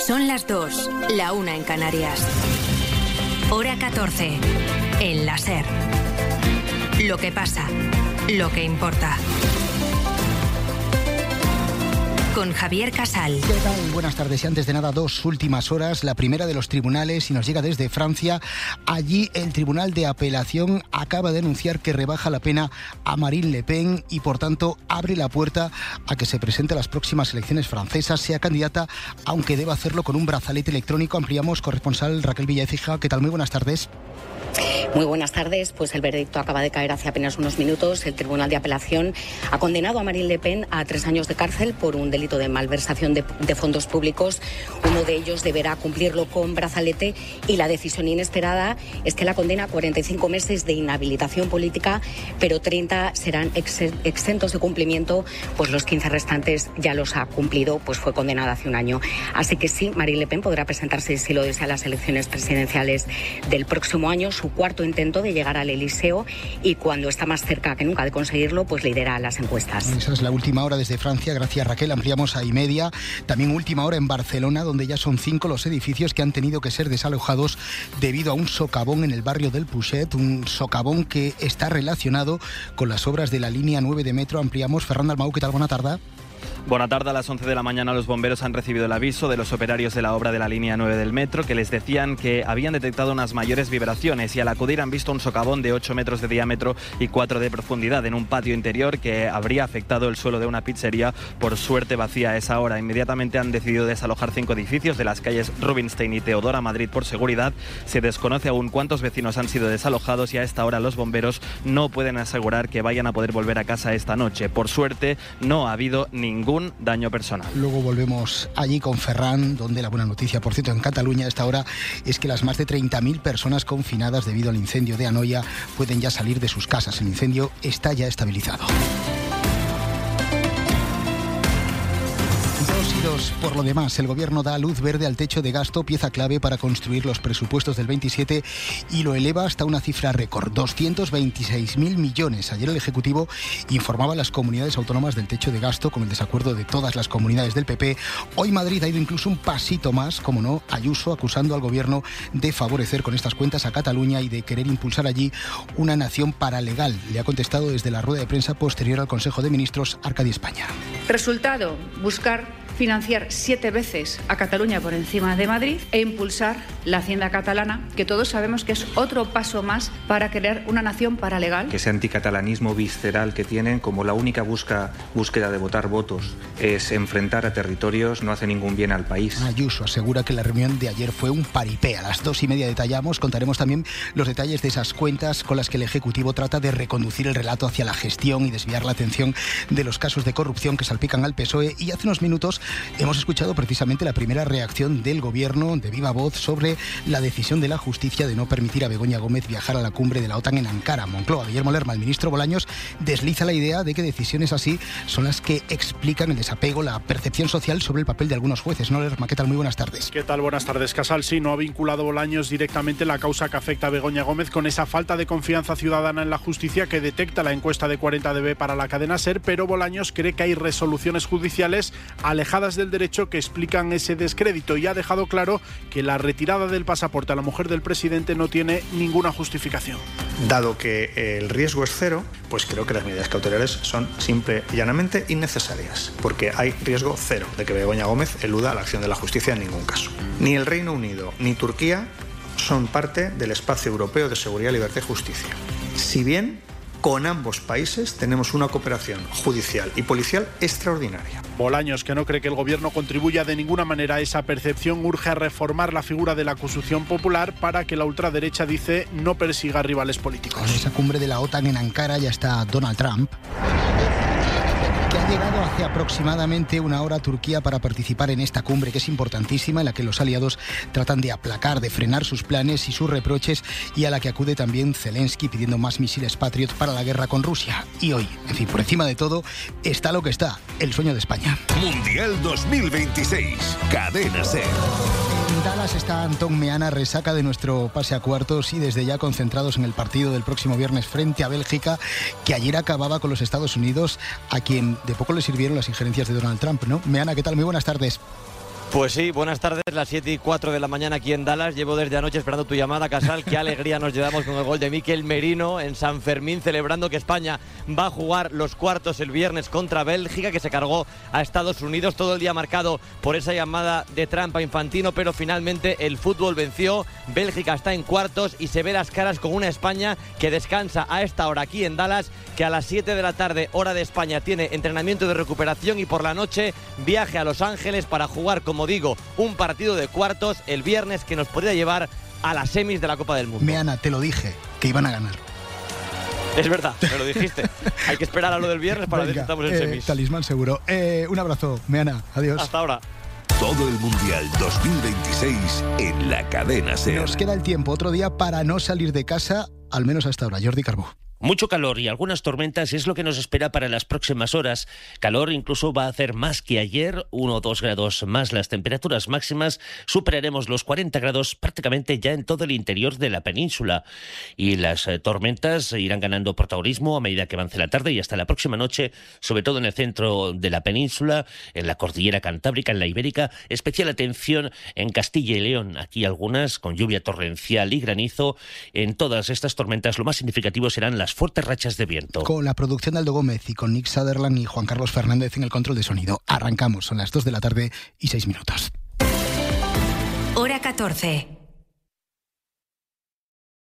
Son las 2, la 1 en Canarias. Hora 14, en la SER. Lo que pasa, lo que importa. Con Javier Casal. ¿Qué tal? Buenas tardes. Y antes de nada, dos últimas horas. La primera de los tribunales, y nos llega desde Francia. Allí el Tribunal de Apelación acaba de anunciar que rebaja la pena a Marine Le Pen y, por tanto, abre la puerta a que se presente a las próximas elecciones francesas, sea candidata, aunque deba hacerlo con un brazalete electrónico. Ampliamos, corresponsal Raquel Villaécija. ¿Qué tal? Muy buenas tardes. Muy buenas tardes. Pues el veredicto acaba de caer hace apenas unos minutos. El Tribunal de Apelación ha condenado a Marine Le Pen a 3 años de cárcel por un delito de malversación de fondos públicos. Uno de ellos deberá cumplirlo con brazalete y la decisión inesperada es que la condena a 45 meses de inhabilitación política, pero 30 serán exentos de cumplimiento, pues los 15 restantes ya los ha cumplido, pues fue condenada hace un año. Así que sí, Marine Le Pen podrá presentarse, si lo desea, a las elecciones presidenciales del próximo año, su cuarto intento de llegar al Elíseo, y cuando está más cerca que nunca de conseguirlo, pues lidera las encuestas. Esa es la última hora desde Francia. Gracias, Raquel. Ampliamos a y media. También última hora en Barcelona, donde ya son 5 los edificios que han tenido que ser desalojados debido a un socavón en el barrio del Puget, un socavón que está relacionado con las obras de la línea 9 de metro. Ampliamos. Ferran Dalmau, ¿qué tal? Buena tarde. Buena tarde. A las 11 de la mañana los bomberos han recibido el aviso de los operarios de la obra de la línea 9 del metro, que les decían que habían detectado unas mayores vibraciones, y al acudir han visto un socavón de 8 metros de diámetro y 4 de profundidad en un patio interior que habría afectado el suelo de una pizzería, por suerte vacía a esa hora. Inmediatamente han decidido desalojar 5 edificios de las calles Rubinstein y Teodora Madrid por seguridad. Se desconoce aún cuántos vecinos han sido desalojados y a esta hora los bomberos no pueden asegurar que vayan a poder volver a casa esta noche. Por suerte no ha habido ningún daño personal. Luego volvemos allí con Ferran, donde la buena noticia, por cierto, en Cataluña a esta hora es que las más de 30.000 personas confinadas debido al incendio de Anoia pueden ya salir de sus casas. El incendio está ya estabilizado. Por lo demás, el Gobierno da luz verde al techo de gasto, pieza clave para construir los presupuestos del 27, y lo eleva hasta una cifra récord, 226.000 millones. Ayer el Ejecutivo informaba a las comunidades autónomas del techo de gasto, con el desacuerdo de todas las comunidades del PP. Hoy Madrid ha ido incluso un pasito más, como no, Ayuso acusando al Gobierno de favorecer con estas cuentas a Cataluña y de querer impulsar allí una nación paralegal. Le ha contestado desde la rueda de prensa posterior al Consejo de Ministros Arcadi España. Resultado, buscar financiar 7 veces a Cataluña por encima de Madrid e impulsar la hacienda catalana, que todos sabemos que es otro paso más para crear una nación paralegal. Ese anticatalanismo visceral que tienen, como la única búsqueda de votar votos es enfrentar a territorios, no hace ningún bien al país. Ayuso asegura que la reunión de ayer fue un paripé. A las 2:30 detallamos, contaremos también los detalles de esas cuentas con las que el Ejecutivo trata de reconducir el relato hacia la gestión y desviar la atención de los casos de corrupción que salpican al PSOE. Y hace unos minutos hemos escuchado precisamente la primera reacción del Gobierno de viva voz sobre la decisión de la justicia de no permitir a Begoña Gómez viajar a la cumbre de la OTAN en Ankara. Moncloa, Guillermo Lerma, el ministro Bolaños, desliza la idea de que decisiones así son las que explican el desapego, la percepción social sobre el papel de algunos jueces. ¿No, Lerma? ¿Qué tal? Muy buenas tardes. ¿Qué tal? Buenas tardes, Casal. Sí, no ha vinculado Bolaños directamente la causa que afecta a Begoña Gómez con esa falta de confianza ciudadana en la justicia que detecta la encuesta de 40dB para la cadena SER, pero Bolaños cree que hay resoluciones judiciales alejadas del derecho que explican ese descrédito, y ha dejado claro que la retirada del pasaporte a la mujer del presidente no tiene ninguna justificación. Dado que el riesgo es cero, pues creo que las medidas cautelares son simple y llanamente innecesarias, porque hay riesgo cero de que Begoña Gómez eluda la acción de la justicia en ningún caso. Ni el Reino Unido ni Turquía son parte del espacio europeo de seguridad, libertad y justicia. Si bien con ambos países tenemos una cooperación judicial y policial extraordinaria. Bolaños, que no cree que el Gobierno contribuya de ninguna manera a esa percepción, urge a reformar la figura de la acusación popular para que la ultraderecha, dice, no persiga rivales políticos. En esa cumbre de la OTAN en Ankara ya está Donald Trump, que ha llegado hace aproximadamente una hora a Turquía para participar en esta cumbre, que es importantísima, en la que los aliados tratan de aplacar, de frenar sus planes y sus reproches, y a la que acude también Zelensky pidiendo más misiles Patriot para la guerra con Rusia. Y hoy, en fin, por encima de todo, está lo que está, el sueño de España. Mundial 2026, Cadena SER. En Dallas está Antón Meana, resaca de nuestro pase a cuartos y desde ya concentrados en el partido del próximo viernes frente a Bélgica, que ayer acababa con los Estados Unidos, a quien de poco le sirvieron las injerencias de Donald Trump, ¿no? Meana, ¿qué tal? Muy buenas tardes. Pues sí, buenas tardes, las 7:04 de la mañana aquí en Dallas. Llevo desde anoche esperando tu llamada, Casal. Qué alegría nos llevamos con el gol de Mikel Merino en San Fermín, celebrando que España va a jugar los cuartos el viernes contra Bélgica, que se cargó a Estados Unidos. Todo el día marcado por esa llamada de trampa Infantino, pero finalmente el fútbol venció. Bélgica está en cuartos y se ve las caras con una España que descansa a esta hora aquí en Dallas, que a las 7 de la tarde, hora de España, tiene entrenamiento de recuperación y por la noche viaje a Los Ángeles para jugar, como digo, un partido de cuartos el viernes que nos podría llevar a las semis de la Copa del Mundo. Meana, te lo dije, que iban a ganar. Es verdad, me lo dijiste. Hay que esperar a lo del viernes para ver si estamos en semis. Talismán seguro. Un abrazo, Meana, adiós. Hasta ahora. Todo el Mundial 2026 en la cadena SER. Nos queda el tiempo, otro día para no salir de casa, al menos hasta ahora. Jordi Carbó. Mucho calor y algunas tormentas es lo que nos espera para las próximas horas. Calor incluso va a hacer más que ayer, 1 o 2 grados más las temperaturas máximas. Superaremos los 40 grados prácticamente ya en todo el interior de la península. Y las tormentas irán ganando protagonismo a medida que avance la tarde y hasta la próxima noche, sobre todo en el centro de la península, en la cordillera cantábrica, en la ibérica. Especial atención en Castilla y León. Aquí algunas con lluvia torrencial y granizo. En todas estas tormentas lo más significativo serán las fuertes rachas de viento. Con la producción de Aldo Gómez y con Nick Sutherland y Juan Carlos Fernández en el control de sonido. Arrancamos, son las 2 de la tarde y 6 minutos. Hora 14.